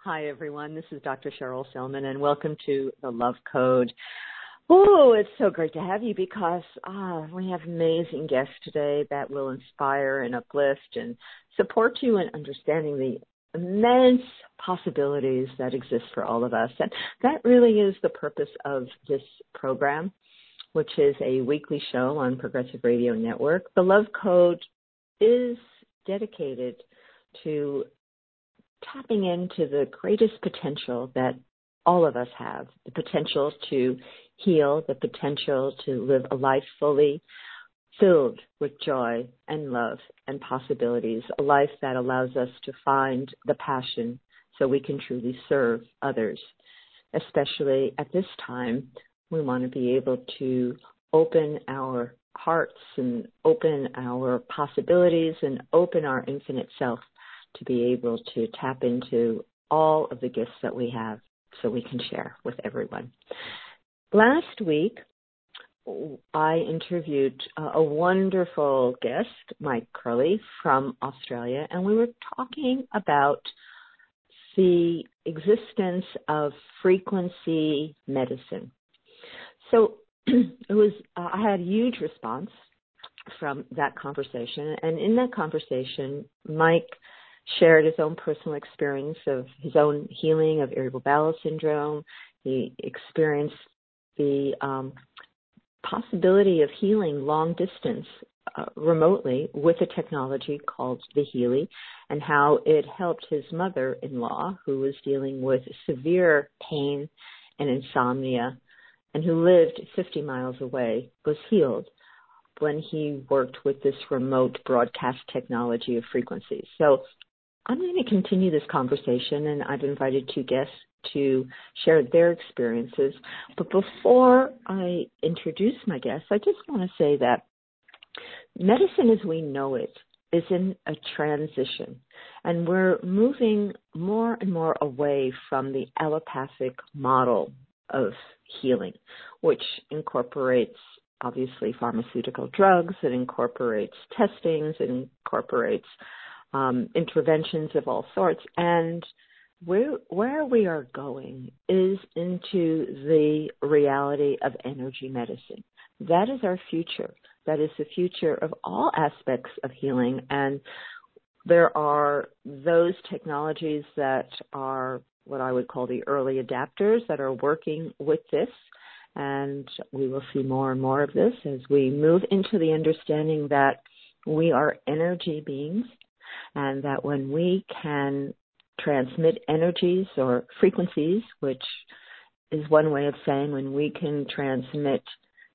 Hi, everyone. This is Dr. Cheryl Selman, and welcome to The Love Code. Oh, it's so great to have you because we have amazing guests today that will inspire and uplift and support you in understanding the immense possibilities that exist for all of us. And that really is the purpose of this program, which is a weekly show on Progressive Radio Network. The Love Code is dedicated to tapping into the greatest potential that all of us have, the potential to heal, the potential to live a life fully filled with joy and love and possibilities, a life that allows us to find the passion so we can truly serve others. Especially at this time, we want to be able to open our hearts and open our possibilities and open our infinite self to be able to tap into all of the gifts that we have so we can share with everyone. Last week, I interviewed a wonderful guest, Mike Curley from Australia, and we were talking about the existence of frequency medicine. So I had a huge response from that conversation, and in that conversation, Mike shared his own personal experience of his own healing of irritable bowel syndrome. He experienced the possibility of healing long distance remotely with a technology called the Healy, and how it helped his mother-in-law, who was dealing with severe pain and insomnia and who lived 50 miles away, was healed when he worked with this remote broadcast technology of frequencies. So I'm going to continue this conversation, and I've invited two guests to share their experiences. But before I introduce my guests, I just want to say that medicine as we know it is in a transition, and we're moving more and more away from the allopathic model of healing, which incorporates obviously pharmaceutical drugs, it incorporates testings, it incorporates interventions of all sorts. And where we are going is into the reality of energy medicine. That is our future. That is the future of all aspects of healing. And there are those technologies that are what I would call the early adapters that are working with this. And we will see more and more of this as we move into the understanding that we are energy beings, and that when we can transmit energies or frequencies, which is one way of saying when we can transmit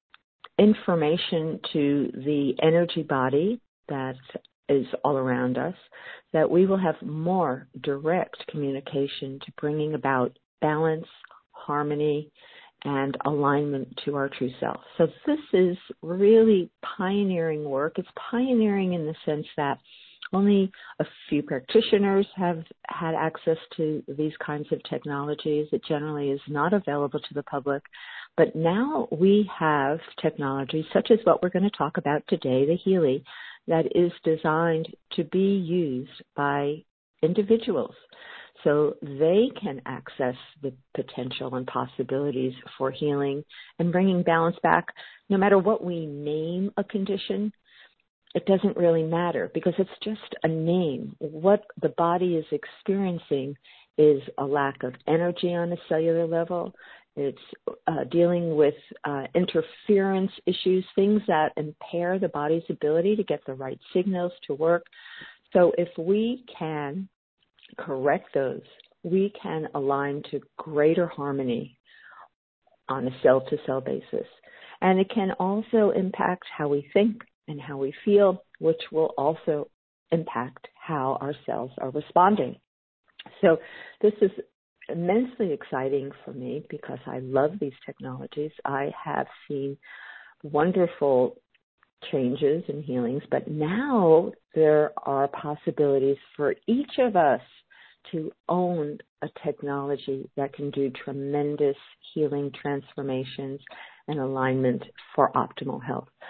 information to the energy body that is all around us, that we will have more direct communication to bringing about balance, harmony, and alignment to our true self. So this is really pioneering work. It's pioneering in the sense that only a few practitioners have had access to these kinds of technologies. It generally is not available to the public. But now we have technology such as what we're going to talk about today, the Healy, that is designed to be used by individuals so they can access the potential and possibilities for healing and bringing balance back. No matter what we name a condition, it doesn't really matter because it's just a name. What the body is experiencing is a lack of energy on a cellular level. It's dealing with interference issues, things that impair the body's ability to get the right signals to work. So if we can correct those, we can align to greater harmony on a cell-to-cell basis. And it can also impact how we think and how we feel, which will also impact how our cells are responding. So this is immensely exciting for me because I love these technologies. I have seen wonderful changes and healings, but now there are possibilities for each of us to own a technology that can do tremendous healing transformations and alignment for optimal health.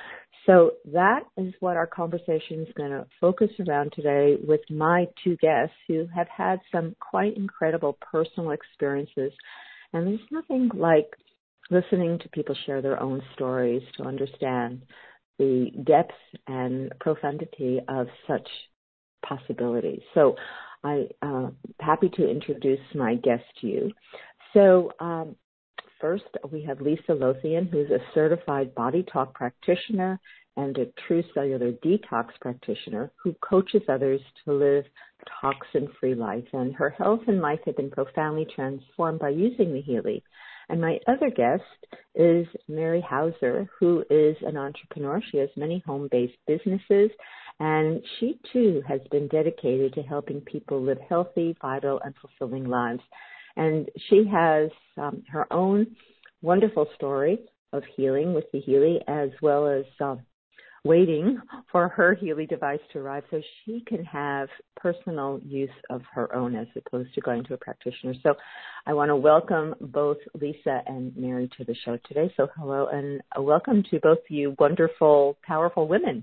So that is what our conversation is going to focus around today with my two guests who have had some quite incredible personal experiences. And there's nothing like listening to people share their own stories to understand the depth and profundity of such possibilities. So I'm happy to introduce my guest to you. So first, we have Lisa Lothian, who's a certified body talk practitioner and a true cellular detox practitioner who coaches others to live toxin-free life. And her health and life have been profoundly transformed by using the Healy. And my other guest is Mary Hauser, who is an entrepreneur. She has many home-based businesses, and she too has been dedicated to helping people live healthy, vital, and fulfilling lives. And she has her own wonderful story of healing with the Healy, as well as waiting for her Healy device to arrive so she can have personal use of her own as opposed to going to a practitioner. So I want to welcome both Lisa and Mary to the show today. So hello and welcome to both of you wonderful, powerful women.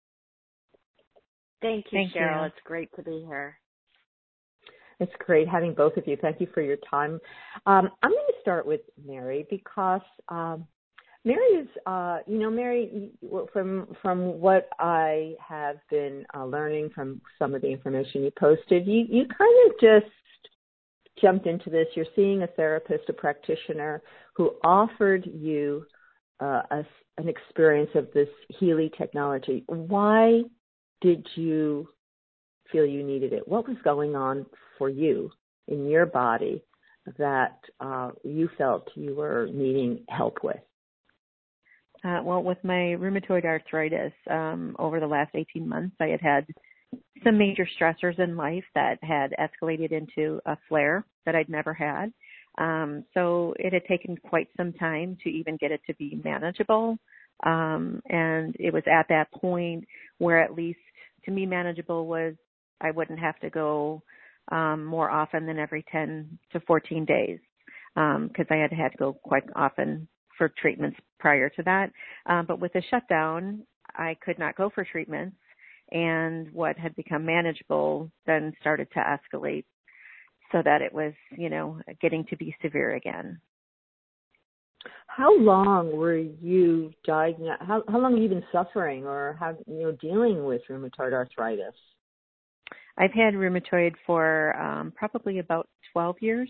Thank you, Cheryl. It's great to be here. It's great having both of you. Thank you for your time. I'm going to start with Mary because Mary is, Mary, from what I have been learning from some of the information you posted, you kind of just jumped into this. You're seeing a therapist, a practitioner who offered you an experience of this Healy technology. Why did you feel you needed it? What was going on for you in your body that you felt you were needing help with? Well, with my rheumatoid arthritis, over the last 18 months, I had some major stressors in life that had escalated into a flare that I'd never had. So it had taken quite some time to even get it to be manageable. And it was at that point where at least to me manageable was I wouldn't have to go more often than every 10 to 14 days because I had to go quite often for treatments prior to that. But with the shutdown, I could not go for treatments, and what had become manageable then started to escalate so that it was, getting to be severe again. How long were you diagnosed? How long have you been suffering or dealing with rheumatoid arthritis? I've had rheumatoid for probably about 12 years.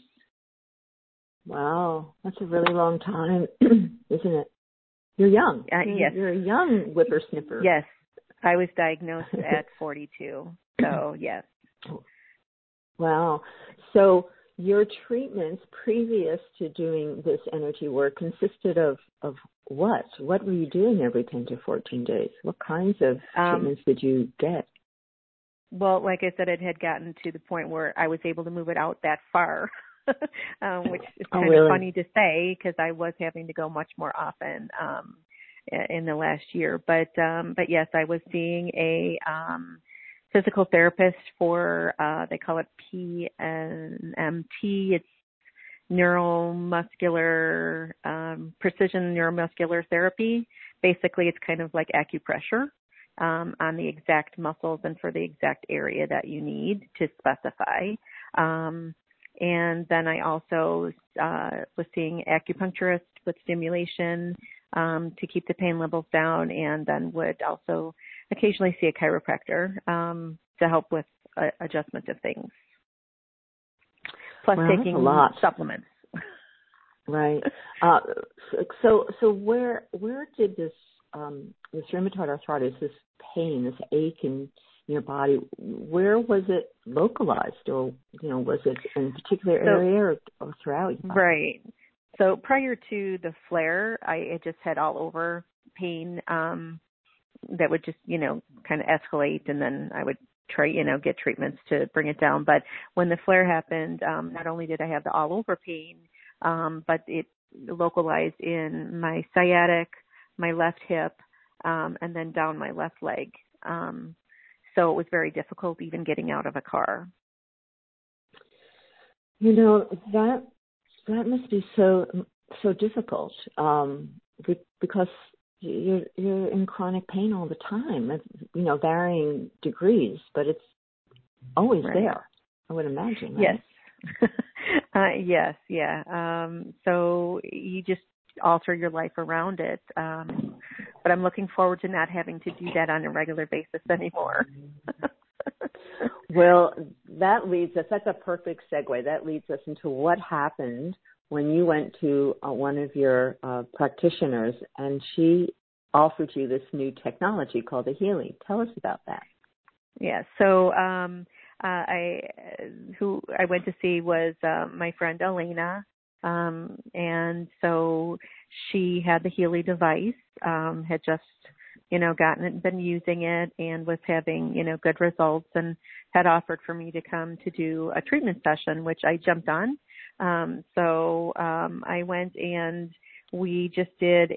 Wow, that's a really long time, isn't it? You're young. Yes. You're a young whippersnipper. Yes. I was diagnosed at 42, so yes. Wow. So your treatments previous to doing this energy work consisted of what? What were you doing every 10 to 14 days? What kinds of treatments did you get? Well, like I said, it had gotten to the point where I was able to move it out that far, which is kind of funny to say because I was having to go much more often in the last year. But yes, I was seeing a physical therapist for they call it PNMT. It's neuromuscular precision neuromuscular therapy. Basically, it's kind of like acupressure. On the exact muscles and for the exact area that you need to specify. And then I also was seeing acupuncturist with stimulation to keep the pain levels down, and then would also occasionally see a chiropractor to help with adjustment of things. Plus taking supplements. Right. So where did this rheumatoid arthritis, this pain, this ache in your body, where was it localized, or was it in a particular area or throughout your body? Right. So prior to the flare, I just had all over pain that would just kind of escalate, and then I would try get treatments to bring it down. But when the flare happened, not only did I have the all over pain, but it localized in my sciatic, my left hip, and then down my left leg. So it was very difficult even getting out of a car. That must be so difficult because you're in chronic pain all the time, varying degrees, but it's always there, I would imagine, right? Yes. Yes, yeah. So you just alter your life around it. But I'm looking forward to not having to do that on a regular basis anymore. Well, that's a perfect segue. That leads us into what happened when you went to one of your practitioners and she offered you this new technology called the Healy. Tell us about that. Yeah, so who I went to see was my friend Elena, and so she had the Healy device, had just gotten it, been using it, and was having good results, and had offered for me to come to do a treatment session, which I jumped on. So I went and we just did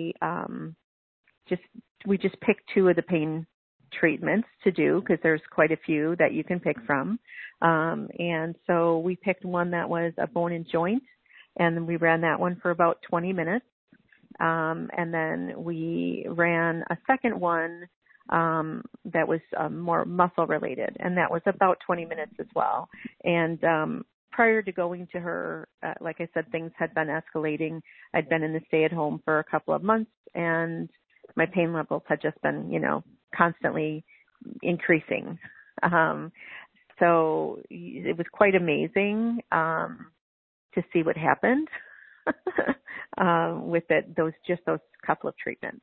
we just picked two of the pain treatments to do because there's quite a few that you can pick from. And so we picked one that was a bone and joint, and we ran that one for about 20 minutes. And then we ran a second one that was more muscle related, and that was about 20 minutes as well. And prior to going to her, like I said, things had been escalating. I'd been in the stay-at-home for a couple of months, and my pain levels had just been, constantly increasing. So it was quite amazing to see what happened with those couple of treatments.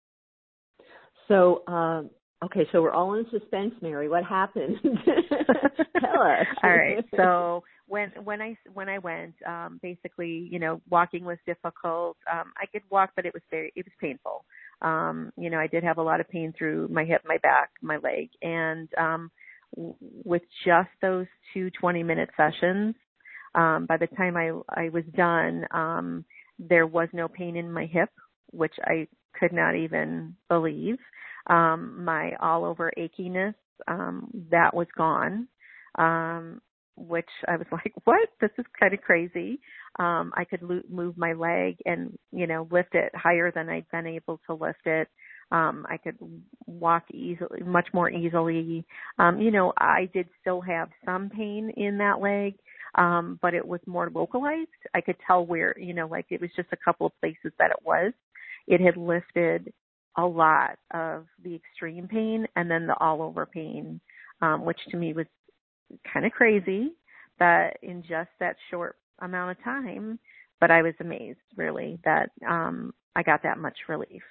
So, okay, so we're all in suspense, Mary. What happened? Tell us. All right. So when I went, basically, walking was difficult. I could walk, but it was painful. I did have a lot of pain through my hip, my back, my leg, and with just those 2 20-minute sessions, by the time I was done, there was no pain in my hip, which I could not even believe. My all-over achiness, that was gone, which I was like, what? This is kind of crazy. I could move my leg and, lift it higher than I'd been able to lift it. I could walk easily, much more easily. I did still have some pain in that leg, but it was more localized. I could tell where, like it was just a couple of places that it was. It had lifted a lot of the extreme pain and then the all over pain, which to me was kind of crazy that in just that short amount of time, but I was amazed really that I got that much relief.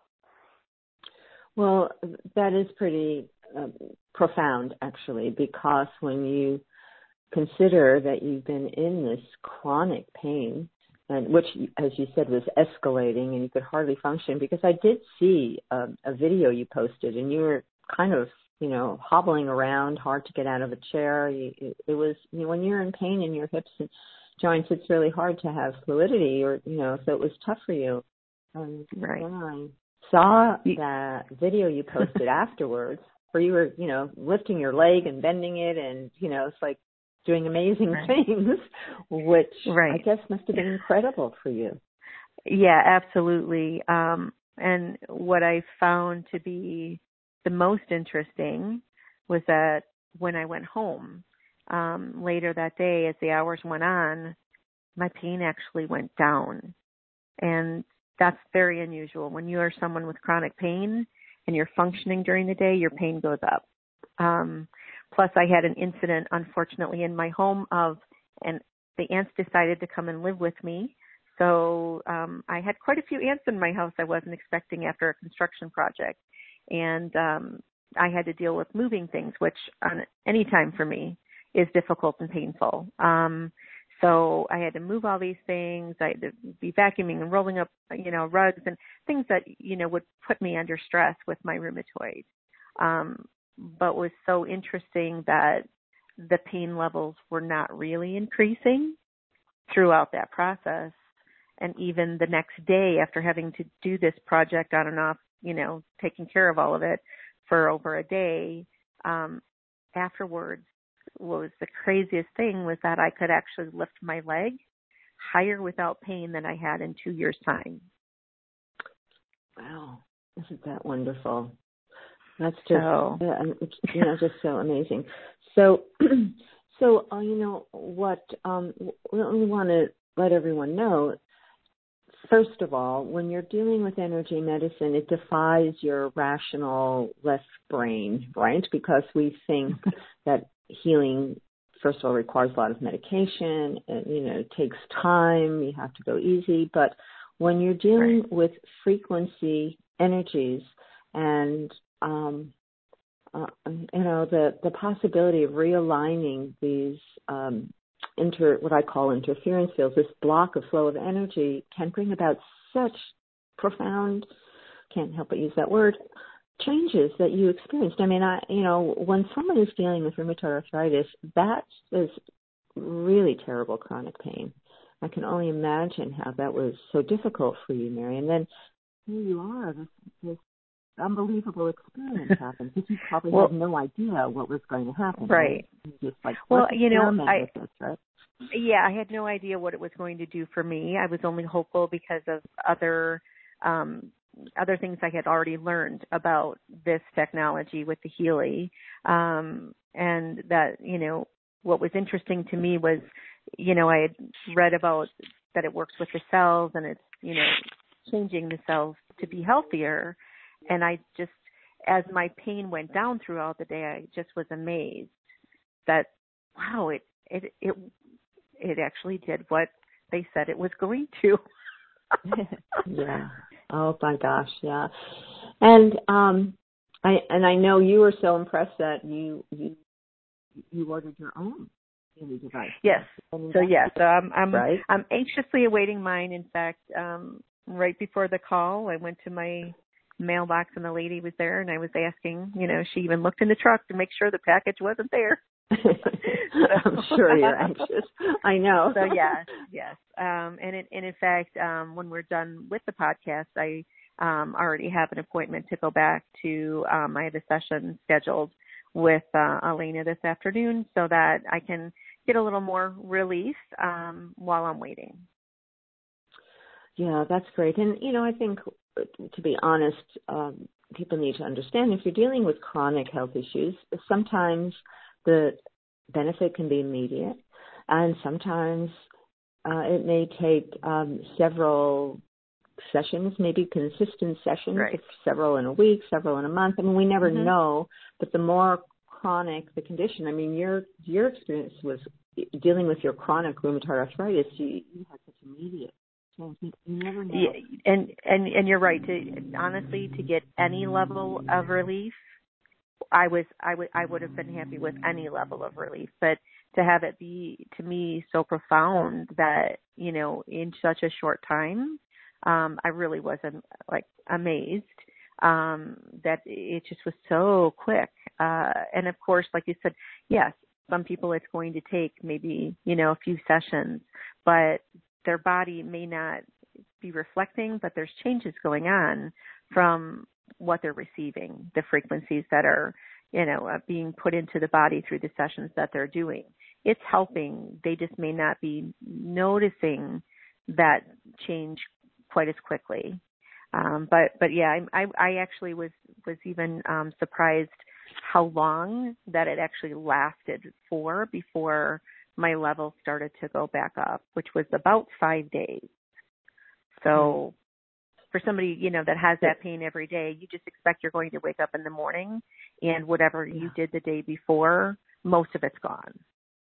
Well, that is pretty profound actually, because when you consider that you've been in this chronic pain, and which, as you said, was escalating and you could hardly function, because I did see a video you posted and you were kind of, hobbling around, hard to get out of a chair. It was, when you're in pain in your hips and joints, it's really hard to have fluidity or, so it was tough for you. Right. When I saw that video you posted afterwards where you were, lifting your leg and bending it and, it's like doing amazing things, which I guess must have been incredible for you. Yeah, absolutely. And what I found to be the most interesting was that when I went home later that day, as the hours went on, my pain actually went down. And that's very unusual. When you are someone with chronic pain and you're functioning during the day, your pain goes up. Plus, I had an incident, unfortunately, in my home and the ants decided to come and live with me. So I had quite a few ants in my house I wasn't expecting after a construction project. And I had to deal with moving things, which on any time for me is difficult and painful. So I had to move all these things. I had to be vacuuming and rolling up, rugs and things that, would put me under stress with my rheumatoid. But was so interesting that the pain levels were not really increasing throughout that process. And even the next day after having to do this project on and off, taking care of all of it for over a day, afterwards, what was the craziest thing was that I could actually lift my leg higher without pain than I had in 2 years' time. Wow. Isn't that wonderful? That's just, So, just so amazing. So, what we want to let everyone know, first of all, when you're dealing with energy medicine, it defies your rational left brain, right? Because we think that healing, first of all, requires a lot of medication, and, it takes time, you have to go easy. But when you're dealing with frequency energies and, the possibility of realigning these what I call interference fields, this block of flow of energy, can bring about such profound, can't help but use that word, changes that you experienced. I mean, when someone is dealing with rheumatoid arthritis, that is really terrible chronic pain. I can only imagine how that was so difficult for you, Mary. And then here you are, this unbelievable experience happened, because you probably had no idea what was going to happen. Right. Just like, well, with this, right? Yeah, I had no idea what it was going to do for me. I was only hopeful because of other things I had already learned about this technology with the Healy, and that, what was interesting to me was, I had read about that it works with the cells and it's, changing the cells to be healthier. And I just, as my pain went down throughout the day, I just was amazed that, wow, it actually did what they said it was going to. Yeah. Oh my gosh. Yeah. And I know you were so impressed that you ordered your own Healy device. Yes. So I'm anxiously awaiting mine. In fact, right before the call, I went to my mailbox and the lady was there, and I was asking, she even looked in the truck to make sure the package wasn't there. I'm sure you're anxious. I know. So yes. And in fact, when we're done with the podcast, I already have an appointment to go back to. I have a session scheduled with Elena this afternoon, so that I can get a little more relief while I'm waiting. Yeah, that's great. And I think, to be honest, people need to understand, if you're dealing with chronic health issues, sometimes the benefit can be immediate, and sometimes it may take several sessions, maybe consistent sessions, several in a week, several in a month. I mean, we never know, but the more chronic the condition, I mean, your experience was dealing with your chronic rheumatoid arthritis, you had such immediate change. You never know. Yeah, and you're right. Honestly, to get any level of relief, I would have been happy with any level of relief, but to have it be, to me, so profound that, in such a short time, I really wasn't amazed, that it just was so quick. And of course, like you said, yes, some people it's going to take maybe, a few sessions, but their body may not be reflecting, but there's changes going on from what they're receiving, the frequencies that are, being put into the body through the sessions that they're doing. It's helping. They just may not be noticing that change quite as quickly. But yeah, I actually was even surprised how long that it actually lasted for before my levels started to go back up, which was about 5 days. So for somebody, that has that pain every day, you just expect you're going to wake up in the morning and whatever you did the day before, most of it's gone.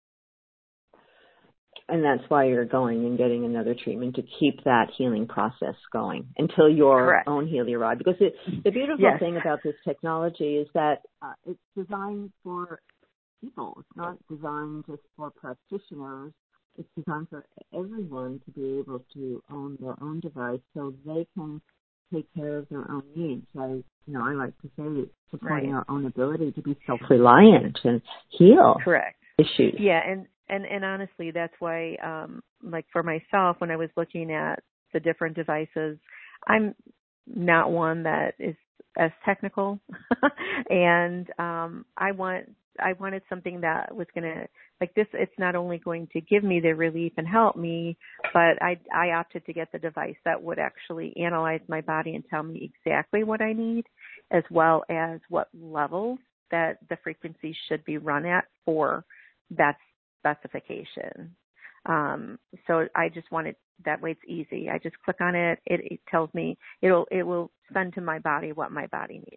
And that's why you're going and getting another treatment, to keep that healing process going until your own Healy rod. Because the beautiful thing about this technology is that it's designed for people. It's not designed just for practitioners. It's designed for everyone to be able to own their own device so they can take care of their own needs. I like to say, supporting our own ability to be self-reliant and heal issues. Yeah, and honestly, that's why, for myself, when I was looking at the different devices, I'm not one that is as technical, and I want wanted something that was going to, like this, it's not only going to give me the relief and help me, but I opted to get the device that would actually analyze my body and tell me exactly what I need, as well as what levels that the frequency should be run at for that specification. So I just wanted, that way it's easy. I just click on it. It tells me, it will send to my body what my body needs.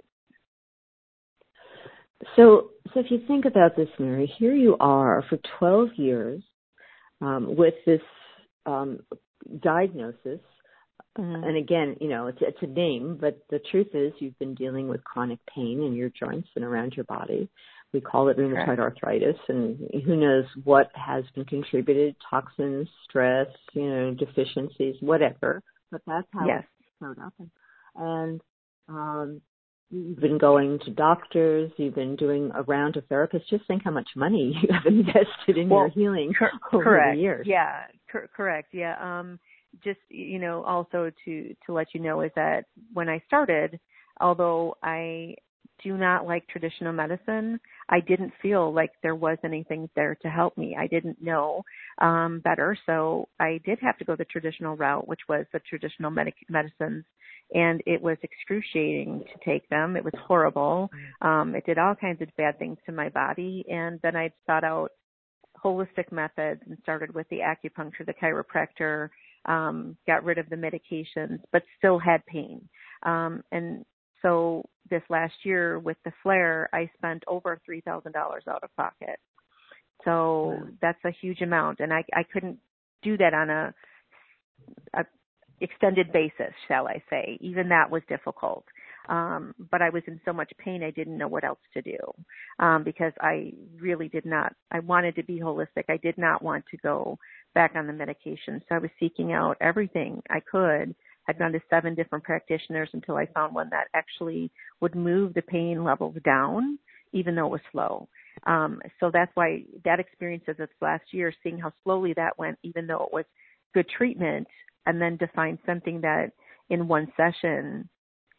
So if you think about this, Mary, here you are for 12 years with this diagnosis. And again, it's a name, but the truth is you've been dealing with chronic pain in your joints and around your body. We call it rheumatoid arthritis, and who knows what has been contributed, toxins, stress, deficiencies, whatever. But that's how it showed up. And you've been going to doctors, you've been doing a round of therapists. Just think how much money you have invested in your healing over the years. Yeah, correct. Yeah. Just, also to let you know is that when I started, although I do not like traditional medicine, I didn't feel like there was anything there to help me. I didn't know better, so I did have to go the traditional route, which was the traditional medicines, and it was excruciating to take them. It was horrible. It did all kinds of bad things to my body, and then I sought out holistic methods and started with the acupuncture, the chiropractor, got rid of the medications, but still had pain. And so this last year with the flare, I spent over $3,000 out of pocket. So that's a huge amount. And I couldn't do that on a extended basis, shall I say. Even that was difficult. But I was in so much pain, I didn't know what else to do, because I really did not, I wanted to be holistic. I did not want to go back on the medication. So I was seeking out everything I could. I'd gone to 7 different practitioners until I found one that actually would move the pain levels down, even though it was slow. So that's why that experience of this last year, seeing how slowly that went, even though it was good treatment, and then to find something that in one session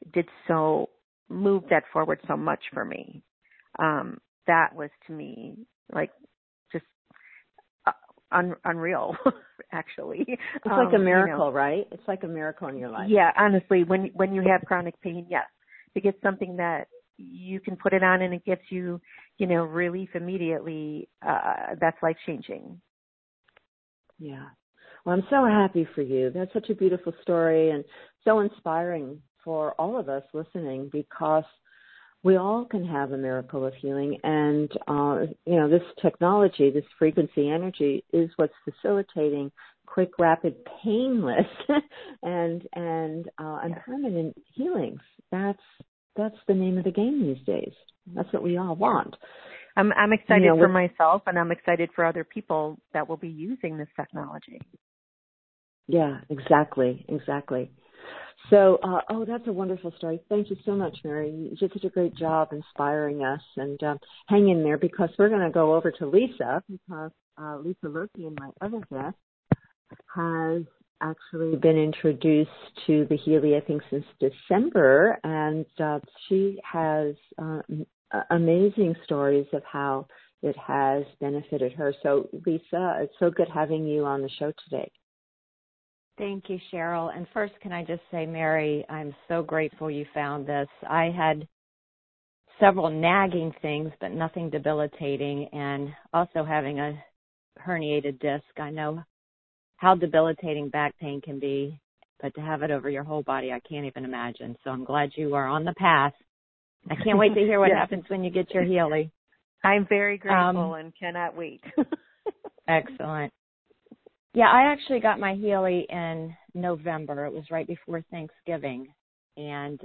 moved that forward so much for me. That was to me like just unreal, actually. It's like a miracle, right? It's like a miracle in your life. Yeah, honestly, when you have chronic pain, yes, to get something that you can put it on and it gives you, relief immediately, that's life-changing. Yeah. Well, I'm so happy for you. That's such a beautiful story and so inspiring for all of us listening, because we all can have a miracle of healing. And, this technology, this frequency energy is what's facilitating quick, rapid, painless and permanent healings. That's the name of the game these days. That's what we all want. I'm excited for myself, and I'm excited for other people that will be using this technology. Yeah, exactly. So, that's a wonderful story. Thank you so much, Mary. You did such a great job inspiring us. And hang in there, because we're going to go over to Lisa, because Lisa Loki, my other guest, has actually been introduced to the Healy, I think, since December. And she has amazing stories of how it has benefited her. So, Lisa, it's so good having you on the show today. Thank you, Cheryl. And first, can I just say, Mary, I'm so grateful you found this. I had several nagging things, but nothing debilitating, and also having a herniated disc. I know how debilitating back pain can be, but to have it over your whole body, I can't even imagine. So I'm glad you are on the path. I can't wait to hear what happens when you get your Healy. I'm very grateful and cannot wait. Excellent. Yeah, I actually got my Healy in November. It was right before Thanksgiving. And,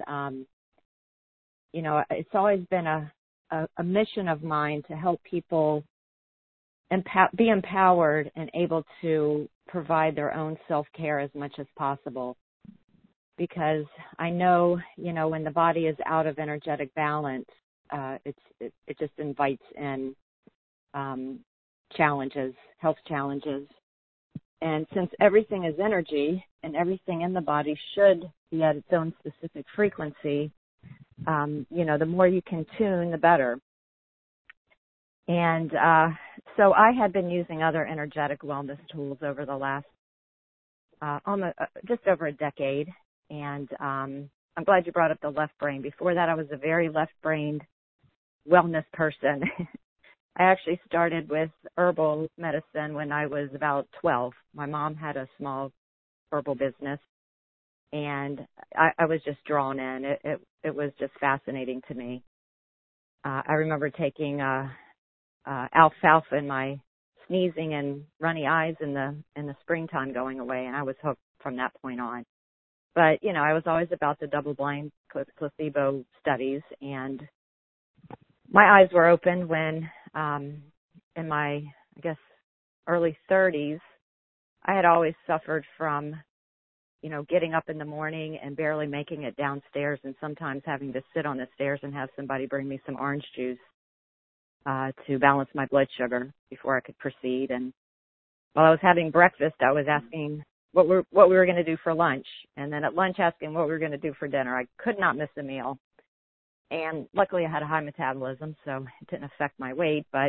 it's always been a mission of mine to help people be empowered and able to provide their own self-care as much as possible. Because I know, when the body is out of energetic balance, it just invites in challenges, health challenges. And since everything is energy and everything in the body should be at its own specific frequency, the more you can tune, the better. And so I had been using other energetic wellness tools over the last almost just over a decade. And I'm glad you brought up the left brain. Before that, I was a very left-brained wellness person. I actually started with herbal medicine when I was about 12. My mom had a small herbal business, and I was just drawn in. It was just fascinating to me. I remember taking alfalfa and my sneezing and runny eyes in the springtime going away, and I was hooked from that point on. But, you know, I was always about the double-blind placebo studies, and my eyes were opened when, in my, I guess, early 30s, I had always suffered from, you know, getting up in the morning and barely making it downstairs, and sometimes having to sit on the stairs and have somebody bring me some orange juice to balance my blood sugar before I could proceed. And while I was having breakfast, I was asking what we were going to do for lunch, and then at lunch asking what we were going to do for dinner. I could not miss a meal. And luckily I had a high metabolism, so it didn't affect my weight. But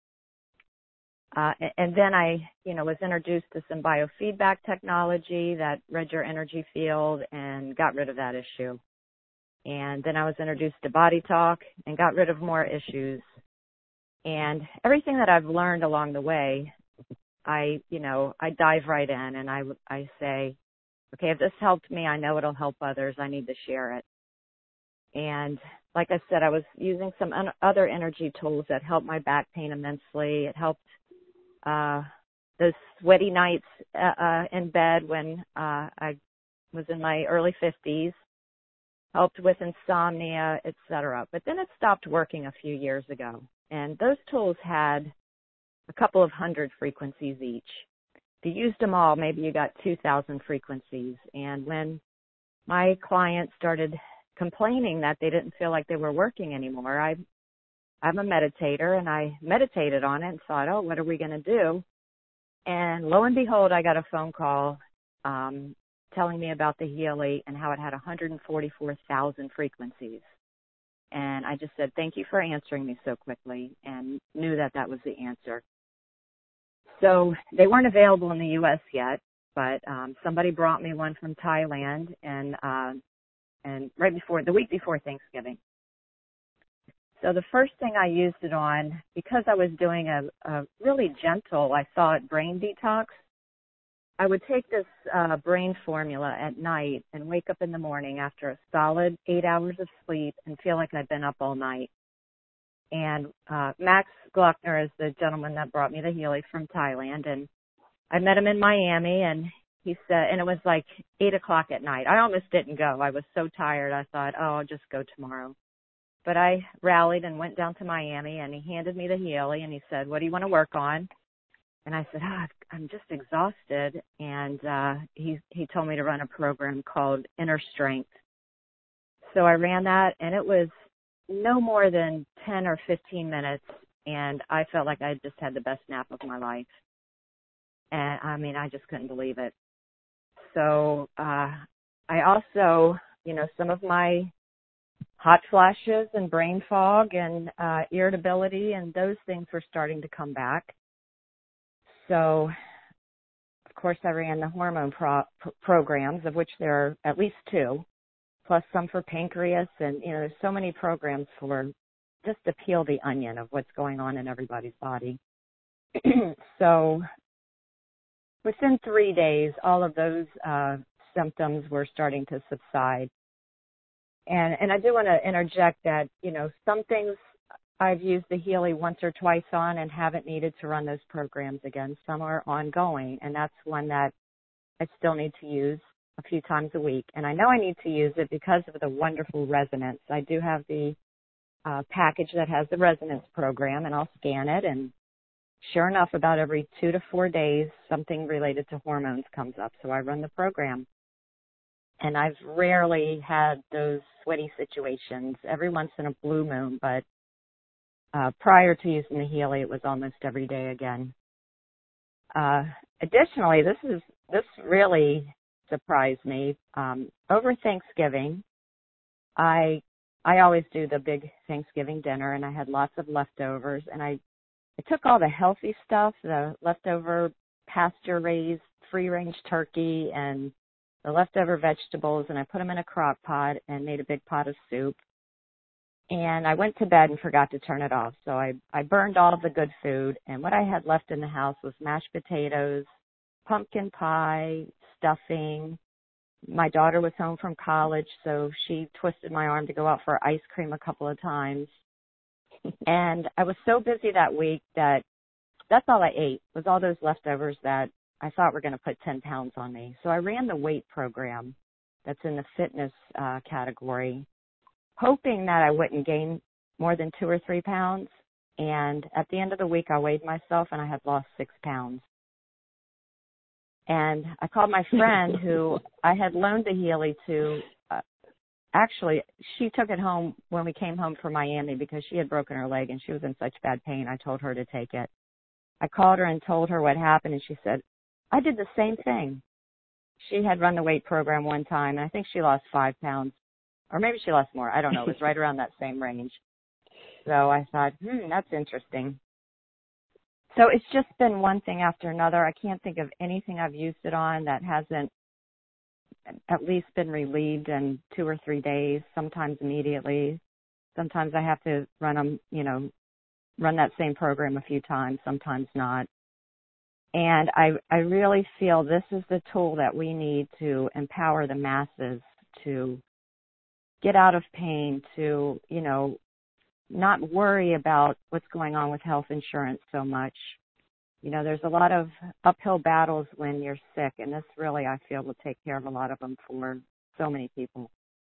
and then I, you know, was introduced to some biofeedback technology that read your energy field and got rid of that issue. And then I was introduced to Body Talk and got rid of more issues. And everything that I've learned along the way, I dive right in, and I say, okay, if this helped me, I know it'll help others. I need to share it. And like I said, I was using some other energy tools that helped my back pain immensely. It helped those sweaty nights in bed when I was in my early 50s, helped with insomnia, etc. But then it stopped working a few years ago. And those tools had a couple of hundred frequencies each. If you used them all, maybe you got 2,000 frequencies. And when my clients started complaining that they didn't feel like they were working anymore, I'm a meditator, and I meditated on it and thought, oh, what are we going to do? And lo and behold, I got a phone call telling me about the Healy and how it had 144,000 frequencies. And I just said, thank you for answering me so quickly, and knew that that was the answer. So they weren't available in the U.S. yet, but somebody brought me one from Thailand, and the week before Thanksgiving. So the first thing I used it on, because I was doing a really gentle, I thought, brain detox, I would take this brain formula at night and wake up in the morning after a solid 8 hours of sleep and feel like I'd been up all night. And Max Glockner is the gentleman that brought me the Healy from Thailand, and I met him in Miami, and he said, and it was like 8 o'clock at night. I almost didn't go. I was so tired. I thought, oh, I'll just go tomorrow. But I rallied and went down to Miami, and he handed me the Healy, and he said, what do you want to work on? And I said, I'm just exhausted. And he told me to run a program called Inner Strength. So I ran that, and it was no more than 10 or 15 minutes, and I felt like I just had the best nap of my life. And, I mean, I just couldn't believe it. So I also, some of my hot flashes and brain fog and irritability and those things were starting to come back. So, of course, I ran the hormone programs, of which there are at least 2, plus some for pancreas. And, there's so many programs for just to peel the onion of what's going on in everybody's body. So within 3 days, all of those symptoms were starting to subside. And I do want to interject that, some things I've used the Healy once or twice on and haven't needed to run those programs again. Some are ongoing, and that's one that I still need to use a few times a week. And I know I need to use it because of the wonderful resonance. I do have the package that has the resonance program, and I'll scan it. And sure enough, about every 2 to 4 days, something related to hormones comes up. So I run the program. And I've rarely had those sweaty situations, every once in a blue moon, but prior to using the Healy, it was almost every day again. Additionally, this really surprised me. Over Thanksgiving, I always do the big Thanksgiving dinner, and I had lots of leftovers, and I I took all the healthy stuff, the leftover pasture-raised free-range turkey and the leftover vegetables, and I put them in a crock pot and made a big pot of soup. And I went to bed and forgot to turn it off. So I burned all of the good food, and what I had left in the house was mashed potatoes, pumpkin pie, stuffing. My daughter was home from college, so she twisted my arm to go out for ice cream a couple of times. And I was so busy that week that that's all I ate was all those leftovers that I thought were going to put 10 pounds on me. So I ran the weight program that's in the fitness category, hoping that I wouldn't gain more than 2 or 3 pounds. And at the end of the week, I weighed myself, and I had lost 6 pounds. And I called my friend who I had loaned the Healy to. Actually, she took it home when we came home from Miami because she had broken her leg and she was in such bad pain. I told her to take it. I called her and told her what happened, and she said, I did the same thing. She had run the weight program one time, and I think she lost 5 pounds. Or maybe she lost more. I don't know. It was right around that same range. So I thought, that's interesting. So it's just been one thing after another. I can't think of anything I've used it on that hasn't at least been relieved in 2 or 3 days, sometimes immediately. Sometimes I have to run that same program a few times, sometimes not. And I really feel this is the tool that we need to empower the masses to get out of pain, to, not worry about what's going on with health insurance so much. There's a lot of uphill battles when you're sick, and this really, I feel, will take care of a lot of them for so many people.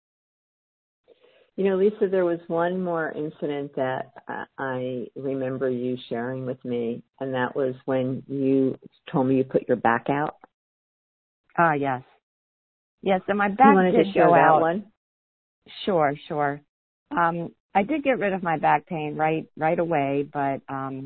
Lisa, there was one more incident that I remember you sharing with me, and that was when you told me you put your back out. Yes. Yes, and my back did go out. One? Sure. I did get rid of my back pain right away, but,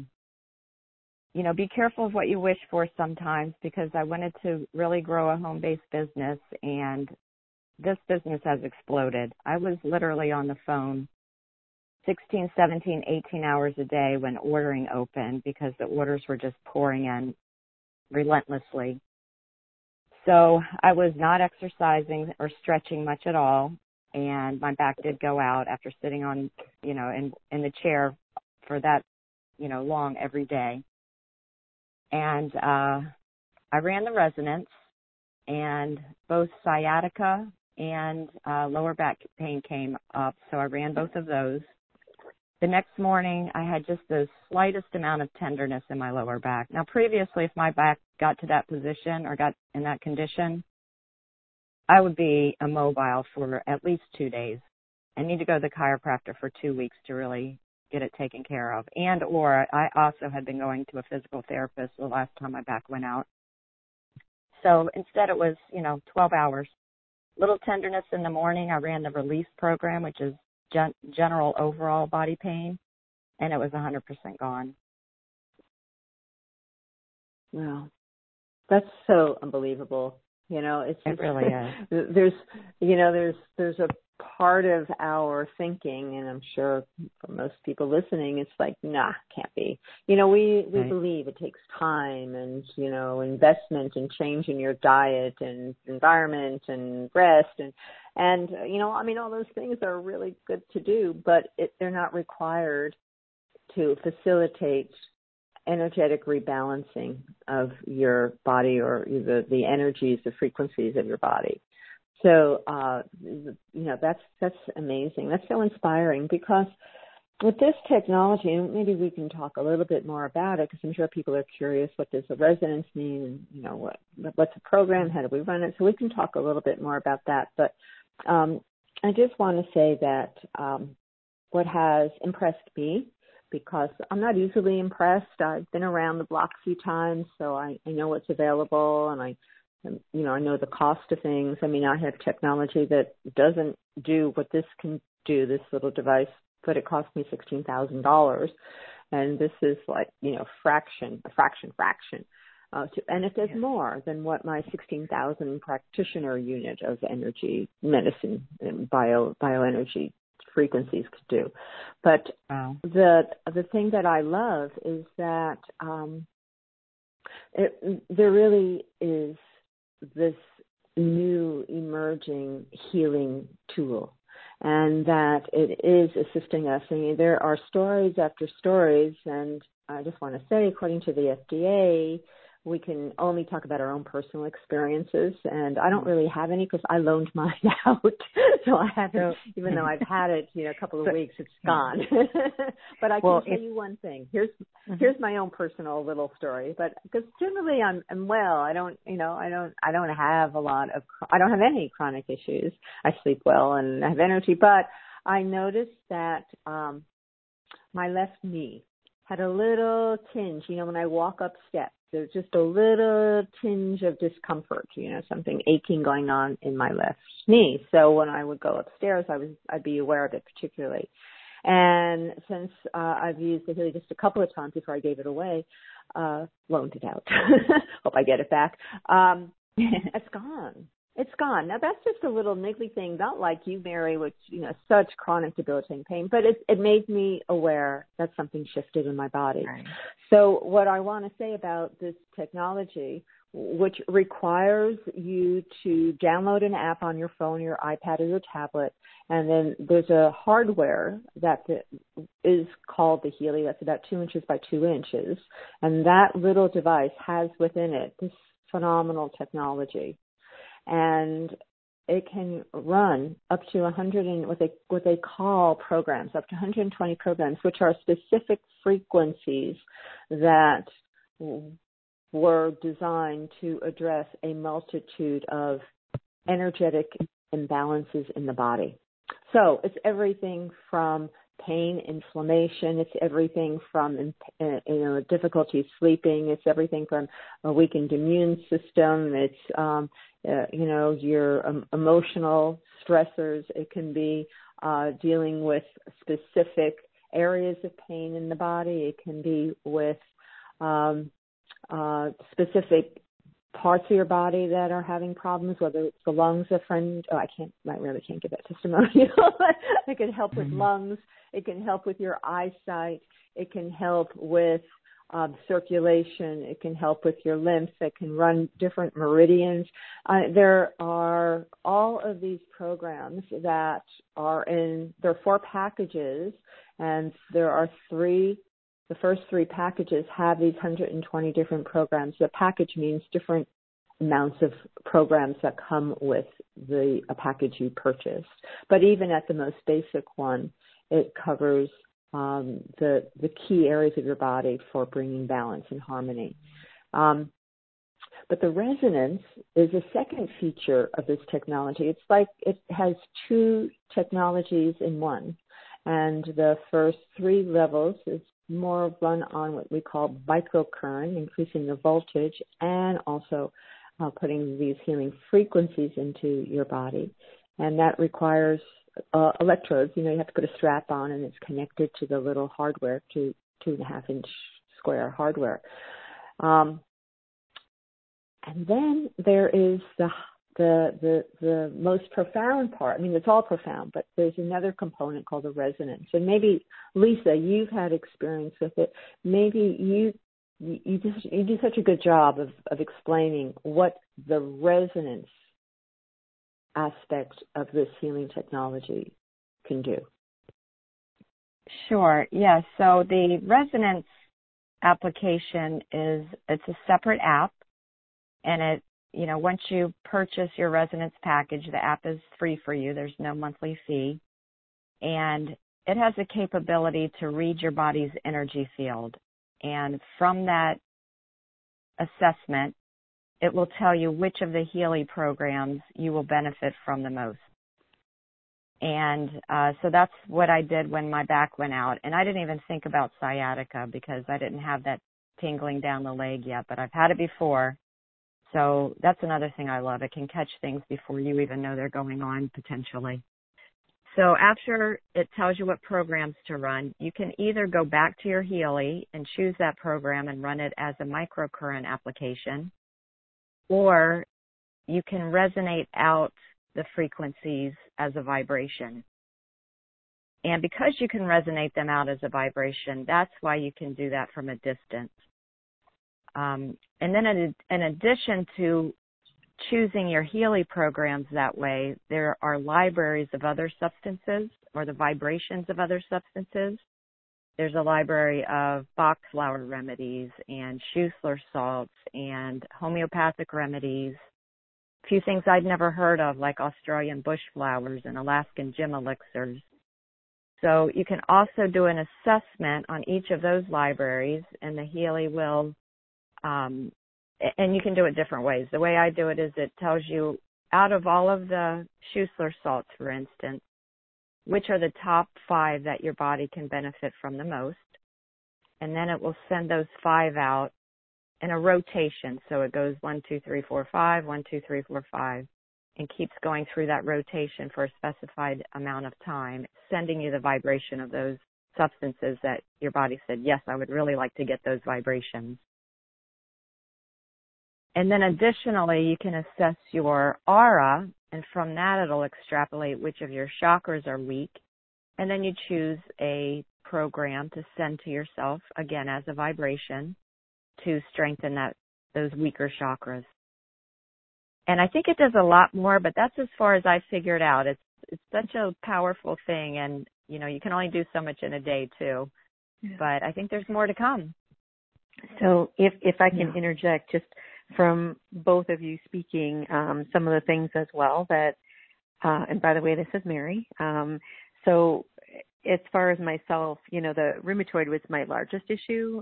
be careful of what you wish for sometimes, because I wanted to really grow a home-based business, and this business has exploded. I was literally on the phone 16, 17, 18 hours a day when ordering opened because the orders were just pouring in relentlessly. So I was not exercising or stretching much at all, and my back did go out after sitting on, in the chair for that, long every day. And I ran the resonance, and both sciatica and lower back pain came up, so I ran both of those. The next morning, I had just the slightest amount of tenderness in my lower back. Now, previously, if my back got to that position or got in that condition, I would be immobile for at least 2 days. I need to go to the chiropractor for 2 weeks to really get it taken care of. Or I also had been going to a physical therapist the last time my back went out. So instead it was, 12 hours. Little tenderness in the morning. I ran the release program, which is general overall body pain, and it was 100% gone. Wow. That's so unbelievable. It really is. There's a part of our thinking, and I'm sure for most people listening, it's like, nah, can't be. We right. believe it takes time and, investment and change in your diet and environment and rest and all those things are really good to do, but they're not required to facilitate energetic rebalancing of your body or the energies, the frequencies of your body. So, that's amazing. That's so inspiring, because with this technology, and maybe we can talk a little bit more about it, because I'm sure people are curious, what does the resonance mean? And, what's the program? How do we run it? So we can talk a little bit more about that. But I just want to say that what has impressed me, because I'm not easily impressed. I've been around the block a few times, so I know what's available, and I know the cost of things. I mean, I have technology that doesn't do what this can do, this little device, but it cost me $16,000. And this is like, a fraction. And it does more than what my 16,000 practitioner unit of energy medicine and bioenergy frequencies could do. But Wow. the thing that I love is that there really is this new emerging healing tool, and that it is assisting us. I mean, there are stories after stories, and I just want to say, according to the FDA, we can only talk about our own personal experiences, and I don't really have any because I loaned mine out, so I haven't, even though I've had it, a couple of weeks, it's gone. But I can tell you one thing. Here's my own personal little story. But because generally I'm well, I don't have I don't have any chronic issues. I sleep well and I have energy, but I noticed that my left knee had a little tinge, when I walk up steps. There's just a little tinge of discomfort, something aching going on in my left knee. So when I would go upstairs, I'd be aware of it particularly. And since I've used the Healy just a couple of times before I gave it away, loaned it out. Hope I get it back. It's gone. It's gone. Now that's just a little niggly thing, not like you, Mary, which, such chronic debilitating pain, but it made me aware that something shifted in my body. Right. So what I want to say about this technology, which requires you to download an app on your phone, your iPad, or your tablet, and then there's a hardware that is called the Healy, that's about 2 inches by 2 inches, and that little device has within it this phenomenal technology. And it can run up to 100 and what they call programs, up to 120 programs, which are specific frequencies that were designed to address a multitude of energetic imbalances in the body. So it's everything from pain, inflammation. It's everything from, difficulty sleeping. It's everything from a weakened immune system. It's, your emotional stressors. It can be dealing with specific areas of pain in the body. It can be with specific parts of your body that are having problems, whether it's the lungs, I really can't give that testimonial. It can help with lungs. It can help with your eyesight. It can help with circulation. It can help with your lymph. It can run different meridians. There are all of these programs that there are 4 packages, and there are 3. The first 3 packages have these 120 different programs. The package means different amounts of programs that come with a package you purchased. But even at the most basic one, it covers the key areas of your body for bringing balance and harmony. But the resonance is a second feature of this technology. It's like it has 2 technologies in one. And the first 3 levels is more run on what we call microcurrent, increasing the voltage, and also putting these healing frequencies into your body. And that requires electrodes. You have to put a strap on, and it's connected to the little hardware, 2.5-inch square hardware. And then there is the most profound part. I mean, it's all profound, but there's another component called the resonance. And maybe, Lisa, you've had experience with it. Maybe you do such a good job of explaining what the resonance aspect of this healing technology can do. Sure. Yes. So the resonance application it's a separate app, and it, once you purchase your resonance package, the app is free for you. There's no monthly fee, and it has the capability to read your body's energy field. And from that assessment, it will tell you which of the Healy programs you will benefit from the most. And so that's what I did when my back went out. And I didn't even think about sciatica because I didn't have that tingling down the leg yet, but I've had it before. So that's another thing I love. It can catch things before you even know they're going on, potentially. So after it tells you what programs to run, you can either go back to your Healy and choose that program and run it as a microcurrent application, or you can resonate out the frequencies as a vibration. And because you can resonate them out as a vibration, that's why you can do that from a distance. And then in addition to choosing your Healy programs that way, there are libraries of other substances or the vibrations of other substances. There's a library of Bach flower remedies and Schussler salts and homeopathic remedies, a few things I'd never heard of like Australian bush flowers and Alaskan gem elixirs. So you can also do an assessment on each of those libraries, and the Healy will, and you can do it different ways. The way I do it is it tells you out of all of the Schussler salts, for instance, which are the top 5 that your body can benefit from the most. And then it will send those 5 out in a rotation. So it goes 1, 2, 3, 4, 5, 1, 2, 3, 4, 5, and keeps going through that rotation for a specified amount of time, sending you the vibration of those substances that your body said, yes, I would really like to get those vibrations. And then additionally, you can assess your aura, and from that it'll extrapolate which of your chakras are weak. And then you choose a program to send to yourself, again, as a vibration, to strengthen those weaker chakras. And I think it does a lot more, but that's as far as I figured out. It's such a powerful thing, and, you know, you can only do so much in a day, too. Yeah. But I think there's more to come. So if I can interject, just from both of you speaking, some of the things as well that, and by the way, this is Mary. So as far as myself, you know, the rheumatoid was my largest issue,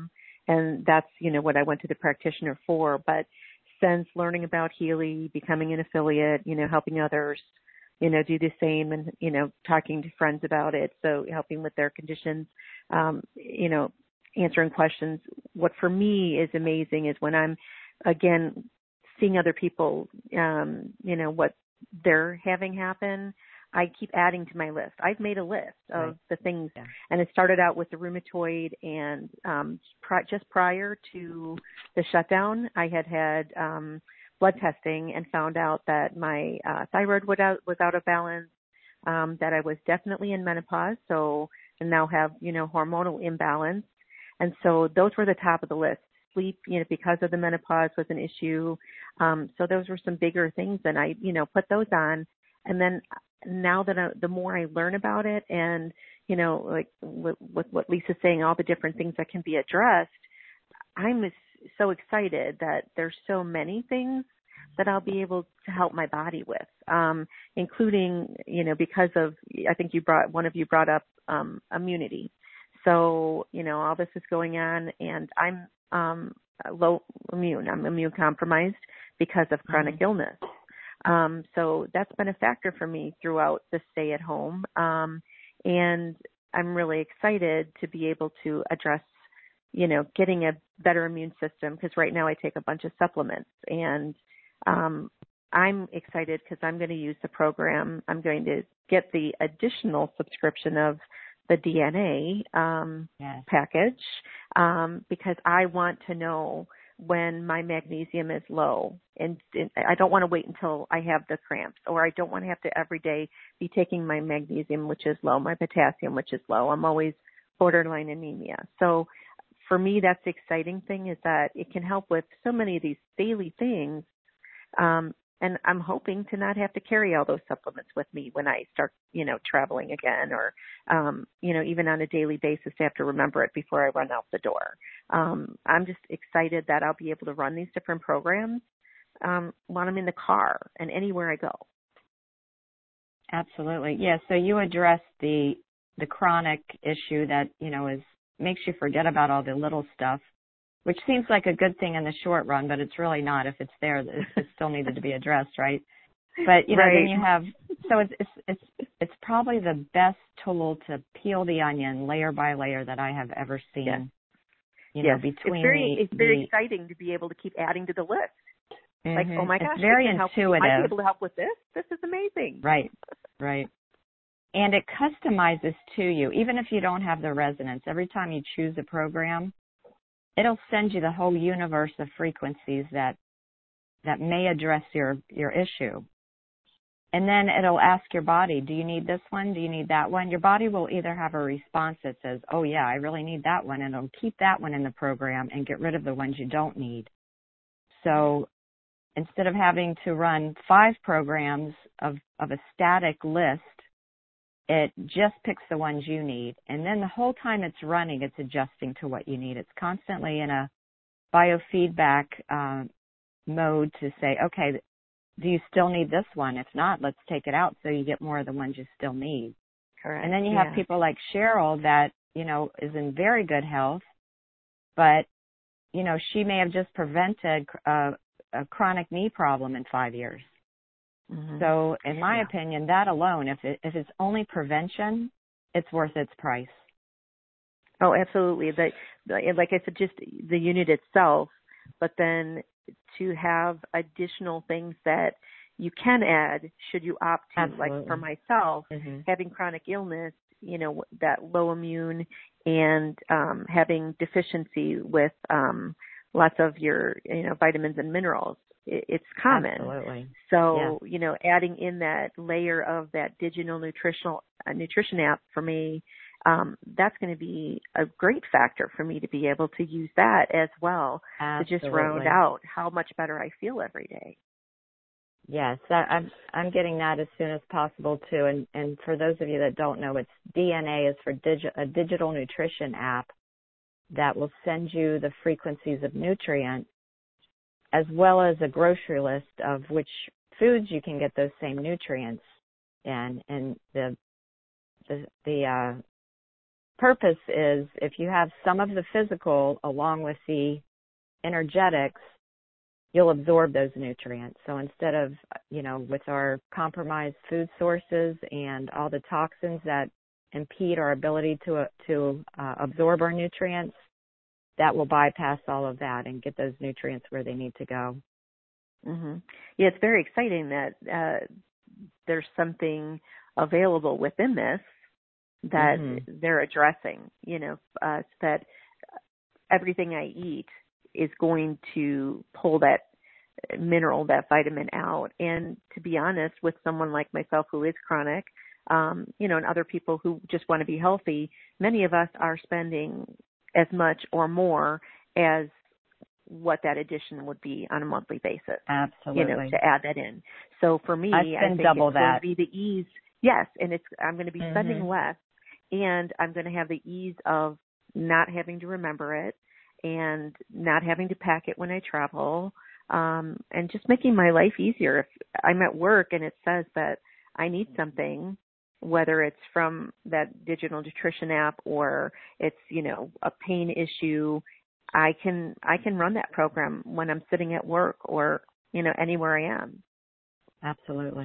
and that's, you know, what I went to the practitioner for. But since learning about Healy, becoming an affiliate, you know, helping others, you know, do the same, and, you know, talking to friends about it, so helping with their conditions, you know, answering questions. What for me is amazing is when I'm, again, seeing other people, you know, what they're having happen, I keep adding to my list. I've made a list of the things, and it started out with the rheumatoid, and just prior to the shutdown, I had blood testing and found out that my thyroid was out of balance, that I was definitely in menopause, so and now have, you know, hormonal imbalance. And so those were the top of the list. Sleep, you know, because of the menopause was an issue. So those were some bigger things, and I, you know, put those on. And then now that the more I learn about it, and, you know, like with what Lisa's saying, all the different things that can be addressed, I'm so excited that there's so many things that I'll be able to help my body with, including, you know, because of, I think one of you brought up immunity. So, you know, all this is going on, and I'm low immune. I'm immune compromised because of chronic illness. So that's been a factor for me throughout the stay at home. And I'm really excited to be able to address, you know, getting a better immune system, because right now I take a bunch of supplements, and I'm excited because I'm going to use the program. I'm going to get the additional subscription of the DNA package, because I want to know when my magnesium is low, and I don't want to wait until I have the cramps, or I don't want to have to every day be taking my magnesium, which is low, my potassium, which is low. I'm always borderline anemia. So for me, that's the exciting thing, is that it can help with so many of these daily things. And I'm hoping to not have to carry all those supplements with me when I start, you know, traveling again, or, you know, even on a daily basis to have to remember it before I run out the door. I'm just excited that I'll be able to run these different programs while I'm in the car and anywhere I go. Absolutely. Yeah. So you address the chronic issue that, you know, makes you forget about all the little stuff, which seems like a good thing in the short run, but it's really not. If it's there, it still needed to be addressed, right? But, you know, then you have, so it's probably the best tool to peel the onion layer by layer that I have ever seen. Yes. You know, between it's very exciting to be able to keep adding to the list. Like, oh my gosh, it's very intuitive. I might be able to help with this. This is amazing. Right. And it customizes to you, even if you don't have the resonance. Every time you choose a program, it'll send you the whole universe of frequencies that may address your issue. And then it'll ask your body, do you need this one? Do you need that one? Your body will either have a response that says, oh, yeah, I really need that one, and it'll keep that one in the program and get rid of the ones you don't need. So instead of having to run 5 programs of a static list, it just picks the ones you need. And then the whole time it's running, it's adjusting to what you need. It's constantly in a biofeedback mode to say, okay, do you still need this one? If not, let's take it out so you get more of the ones you still need. Correct. And then you have people like Cheryl that, is in very good health, but, she may have just prevented a chronic knee problem in 5 years. Mm-hmm. So in my opinion, that alone, if it's only prevention, it's worth its price. Oh, absolutely. Like I said, just the unit itself, but then to have additional things that you can add should you opt to. Absolutely. Like for myself, having chronic illness, that low immune and having deficiency with lots of your, vitamins and minerals. It's common. Absolutely. So, adding in that layer of that digital nutrition app for me, that's going to be a great factor for me to be able to use that as well. Absolutely. To just round out how much better I feel every day. Yes, I'm getting that as soon as possible too. And for those of you that don't know, it's DNA is for a digital nutrition app that will send you the frequencies of nutrients as well as a grocery list of which foods you can get those same nutrients in. And the purpose is if you have some of the physical along with the energetics, you'll absorb those nutrients. So instead of, with our compromised food sources and all the toxins that impede our ability to absorb our nutrients, that will bypass all of that and get those nutrients where they need to go. Mm-hmm. Yeah, it's very exciting that there's something available within this that they're addressing, that everything I eat is going to pull that mineral, that vitamin out. And to be honest, with someone like myself who is chronic, and other people who just want to be healthy, many of us are spending as much or more as what that addition would be on a monthly basis. Absolutely. To add that in. So for me, I think double it's that. going to be the ease. Yes, and I'm going to be spending less, and I'm going to have the ease of not having to remember it and not having to pack it when I travel, and just making my life easier. If I'm at work and it says that I need something, whether it's from that digital nutrition app or it's, a pain issue, I can run that program when I'm sitting at work or, anywhere I am. Absolutely.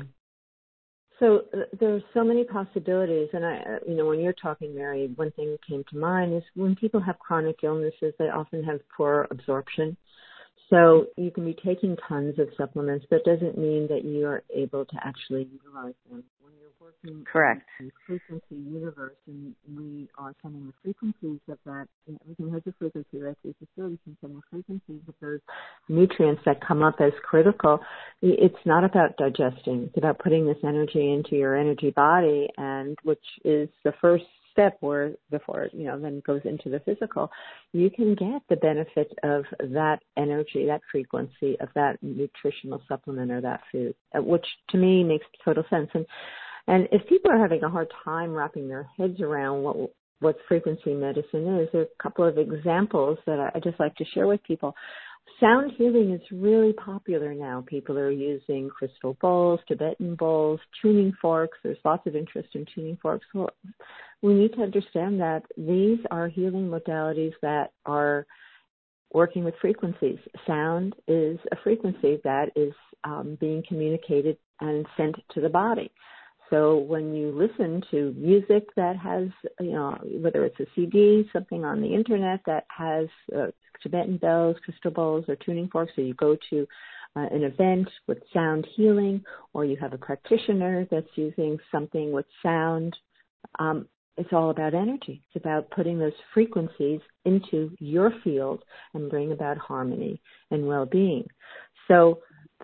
So there's so many possibilities. And when you're talking, Mary, one thing that came to mind is when people have chronic illnesses, they often have poor absorption. So you can be taking tons of supplements, but it doesn't mean that you are able to actually utilize them. When you're working Correct. in the frequency universe, and we are sending the frequencies of that, and everything has a frequency, right? So you can send the frequencies of those nutrients that come up as critical. It's not about digesting. It's about putting this energy into your energy body, and which is the first step before it, then goes into the physical. You can get the benefit of that energy, that frequency of that nutritional supplement or that food, which to me makes total sense. And if people are having a hard time wrapping their heads around what frequency medicine is, there are a couple of examples that I just like to share with people. Sound healing is really popular now. People are using crystal bowls, Tibetan bowls, tuning forks. There's lots of interest in tuning forks. Well, we need to understand that these are healing modalities that are working with frequencies. Sound is a frequency that is being communicated and sent to the body. So when you listen to music that has, whether it's a CD, something on the internet that has Tibetan bells, crystal bowls, or tuning forks, or you go to an event with sound healing, or you have a practitioner that's using something with sound, it's all about energy. It's about putting those frequencies into your field and bring about harmony and well-being. So this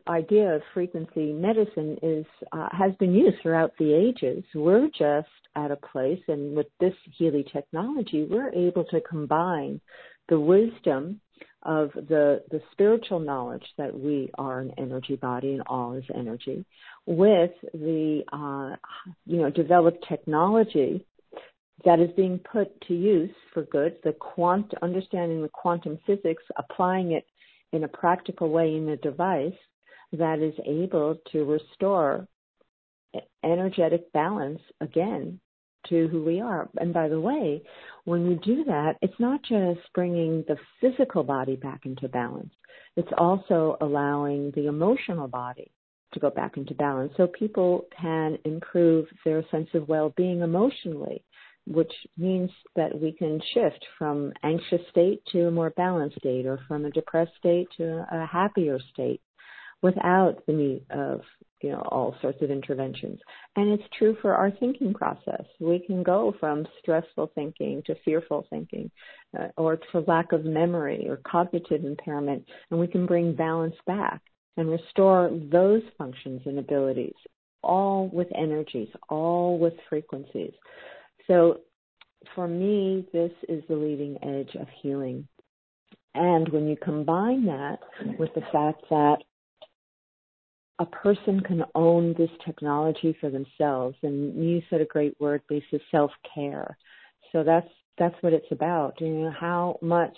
idea of frequency medicine has been used throughout the ages. We're just at a place, and with this Healy technology, we're able to combine the wisdom of the spiritual knowledge that we are an energy body and all is energy, with the developed technology that is being put to use for good, understanding the quantum physics, applying it in a practical way in a device that is able to restore energetic balance again to who we are. And by the way, when we do that, it's not just bringing the physical body back into balance. It's also allowing the emotional body to go back into balance so people can improve their sense of well-being emotionally, which means that we can shift from anxious state to a more balanced state, or from a depressed state to a happier state without the need of, all sorts of interventions. And it's true for our thinking process. We can go from stressful thinking to fearful thinking, or to lack of memory or cognitive impairment, and we can bring balance back and restore those functions and abilities, all with energies, all with frequencies. So for me, this is the leading edge of healing. And when you combine that with the fact that a person can own this technology for themselves, and you said a great word, Lisa, self-care. So that's what it's about. How much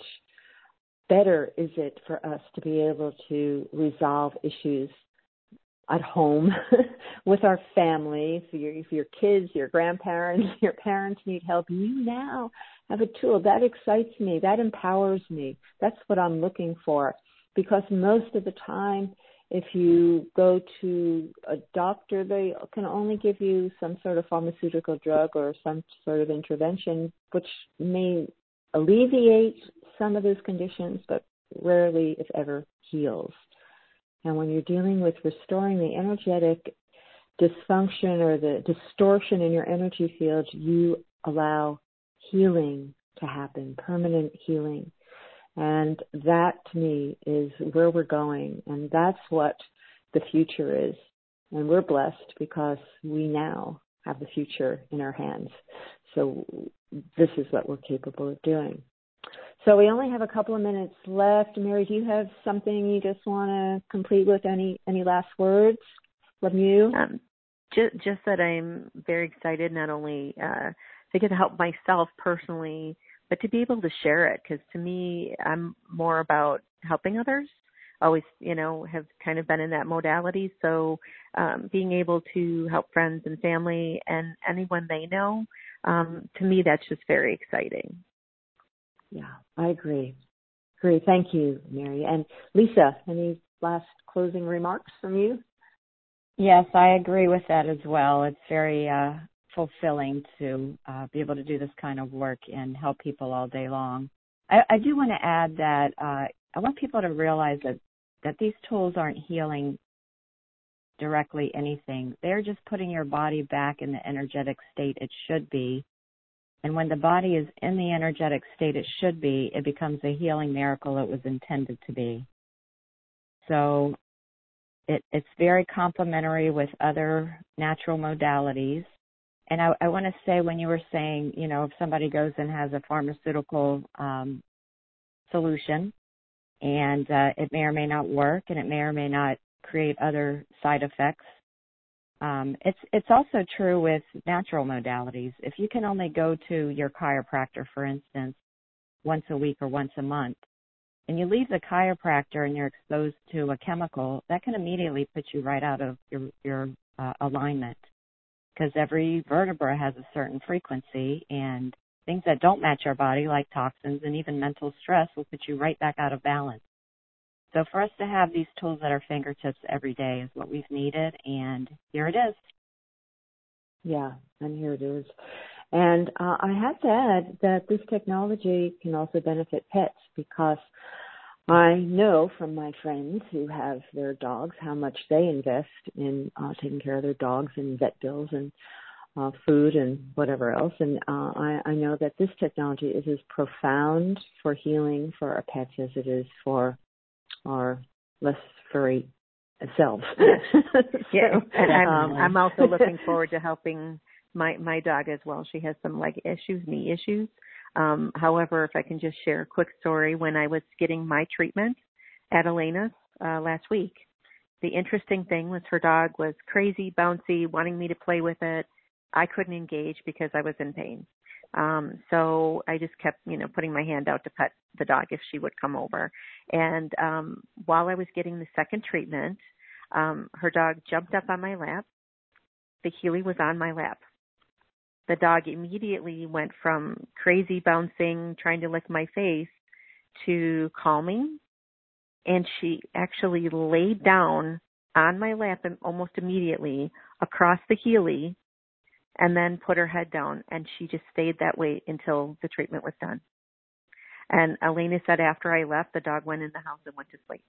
better is it for us to be able to resolve issues at home with our family? If your kids, your grandparents, your parents need help, you now have a tool. That excites me. That empowers me. That's what I'm looking for. Because most of the time, if you go to a doctor, they can only give you some sort of pharmaceutical drug or some sort of intervention, which may alleviate some of those conditions, but rarely, if ever, heals. And when you're dealing with restoring the energetic dysfunction or the distortion in your energy field, you allow healing to happen, permanent healing. And that, to me, is where we're going. And that's what the future is. And we're blessed because we now have the future in our hands. So this is what we're capable of doing. So we only have a couple of minutes left. Mary, do you have something you just want to complete with? Any last words from you? Just that I'm very excited not only to get to help myself personally, but to be able to share it. Because to me, I'm more about helping others. Always, have kind of been in that modality. So being able to help friends and family and anyone they know, to me, that's just very exciting. Yeah, I agree. Thank you, Mary. And Lisa, any last closing remarks from you? Yes, I agree with that as well. It's very fulfilling to be able to do this kind of work and help people all day long. I do want to add that I want people to realize that these tools aren't healing directly anything. They're just putting your body back in the energetic state it should be. And when the body is in the energetic state it should be, it becomes a healing miracle it was intended to be. So it's very complementary with other natural modalities. And I want to say, when you were saying, if somebody goes and has a pharmaceutical solution and it may or may not work and it may or may not create other side effects, it's also true with natural modalities. If you can only go to your chiropractor, for instance, once a week or once a month, and you leave the chiropractor and you're exposed to a chemical, that can immediately put you right out of your alignment, because every vertebra has a certain frequency, and things that don't match our body, like toxins and even mental stress, will put you right back out of balance. So for us to have these tools at our fingertips every day is what we've needed, and here it is. Yeah, and here it is. And I have to add that this technology can also benefit pets, because I know from my friends who have their dogs how much they invest in taking care of their dogs and vet bills and food and whatever else. And I know that this technology is as profound for healing for our pets as it is for our less furry selves. Yeah, and I'm also looking forward to helping my dog as well. She has some leg issues, knee issues. However, if I can just share a quick story, when I was getting my treatment at Elena's last week, the interesting thing was her dog was crazy, bouncy, wanting me to play with it. I couldn't engage because I was in pain. So I just kept, putting my hand out to pet the dog if she would come over. And while I was getting the second treatment, her dog jumped up on my lap. The Healy was on my lap. The dog immediately went from crazy bouncing, trying to lick my face, to calming. And she actually laid down on my lap and almost immediately across the Healy, and then put her head down, and she just stayed that way until the treatment was done. And Elena said after I left, the dog went in the house and went to sleep.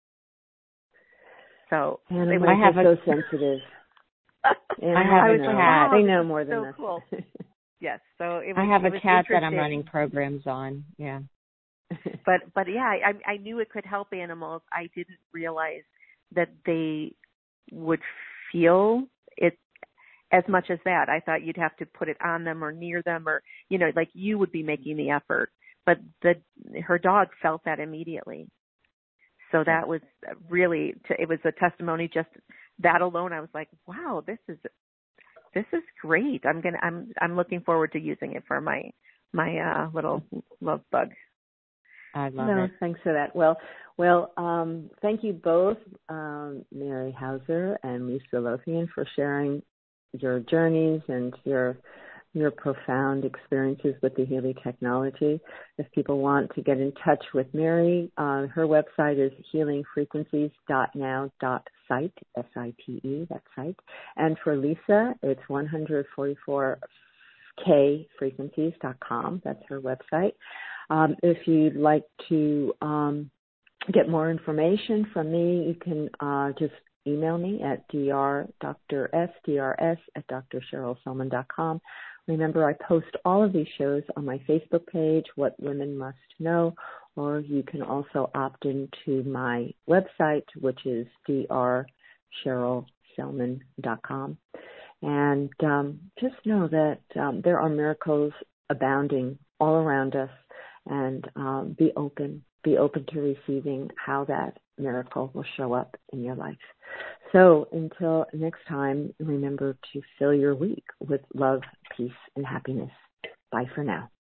So animals are so sensitive. I have a cat. They know more than so us. Cool. Yes. So I have a cat that I'm running programs on. Yeah. But yeah, I knew it could help animals. I didn't realize that they would feel it as much as that. I thought you'd have to put it on them or near them, or like you would be making the effort. But her dog felt that immediately. So that was really, it was a testimony. Just that alone, I was like, wow, this is great. I'm looking forward to using it for my little love bug. I love it. Thanks for that. Well, thank you both, Mary Hauser and Lisa Lothian, for sharing your journeys and your profound experiences with the Healy technology. If people want to get in touch with Mary, her website is healingfrequencies.now.site, S-I-T-E, that site. And for Lisa, it's 144kfrequencies.com. That's her website. If you'd like to get more information from me, you can just email me at drs@drcherylselman.com. Remember, I post all of these shows on my Facebook page, What Women Must Know, or you can also opt into my website, which is drcherylselman.com. And just know that there are miracles abounding all around us, and be open to receiving how that miracle will show up in your life. So until next time, remember to fill your week with love, peace, and happiness. Bye for now.